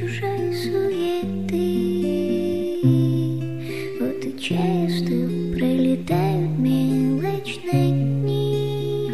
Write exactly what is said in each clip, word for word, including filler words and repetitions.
чужой суеты. Вот и часто пролетают мелочные дни.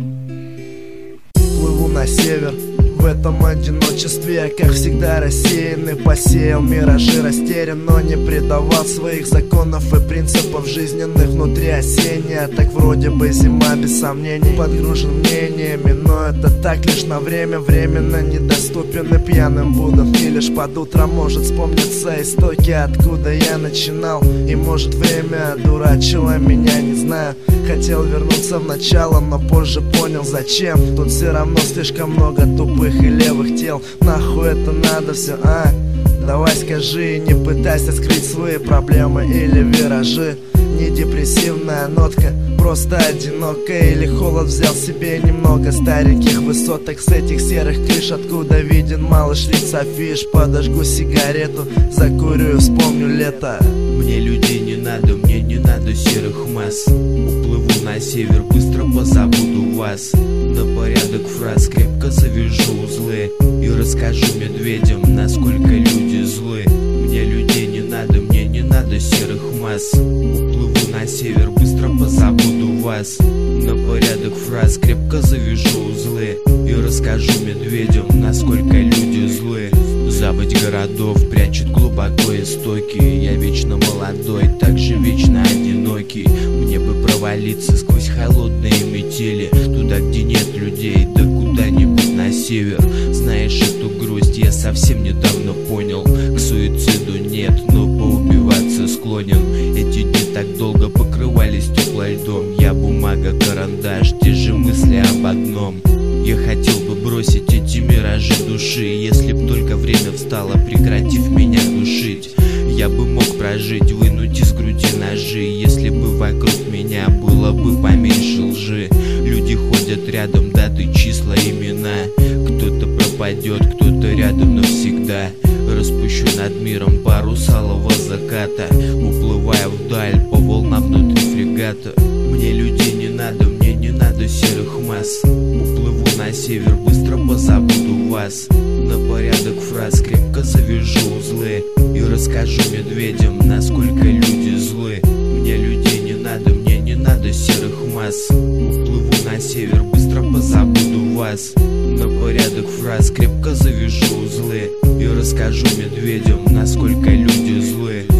Плыву на север в этом одиночестве, как всегда рассеянный, посеял миражи, растерян, но не предавал своих законов и принципов жизненных. Внутри осенняя, так вроде бы зима без сомнений, подгружен мнениями, но это так лишь на время, временно недоступен и пьяным буду. И лишь под утро может вспомниться истоки, откуда я начинал. И может время одурачило меня, не знаю. Хотел вернуться в начало, но позже понял зачем. Тут все равно слишком много тупых и левых тел. Нахуй это надо все, а? Давай скажи, не пытайся скрыть свои проблемы или виражи. Не депрессивная нотка, просто одинокая. Или холод взял себе немного стареньких высоток с этих серых крыш, откуда виден малыш лиц афиш. Подожгу сигарету, закурю и вспомню лето. Мне людей не надо, мне не надо серых масс. Уплыву на север, быстро позабуду вас. На порядок фраз крепко завяжу узлы и расскажу медведям, насколько люди злы. Мне людей не надо, мне не надо серых масс. Уплыву на север, быстро позабуду вас. На порядок фраз крепко завяжу узлы и расскажу медведям, насколько люди злы. Забыть городов прячет глубоко истоки. Я вечно молодой, также вечно одинокий. Мне бы провалиться сквозь холодные метели, туда, где нет людей, да куда-нибудь на север. Знаешь, эту грусть я совсем недавно понял. К суициду нет, но поубиваться склонен. Эти дни так долго покрывались теплым льдом. Я бумага, карандаш, те же мысли об одном. Я хотел бы бросить эти миражи души, если б только время встало, прекратив меня душить. Я бы мог прожить, вынуть из груди ножи, если бы вокруг меня было бы поменьше лжи. Люди ходят рядом, даты, числа, имена. Кто-то пропадет, кто-то рядом навсегда. Распущу над миром парус алого заката, уплывая вдаль по волнам внутри фрегата. Мне людей не надо, мне не надо серых масс. Уплыву на север, быстро позабуду вас. На порядок фраз крепко завяжу узлы и расскажу медведям, насколько люди злы. Мне людей не надо, мне не надо серых масс. Уплыву на север, быстро позабуду вас. На порядок фраз крепко завяжу узлы и расскажу медведям, насколько люди злы.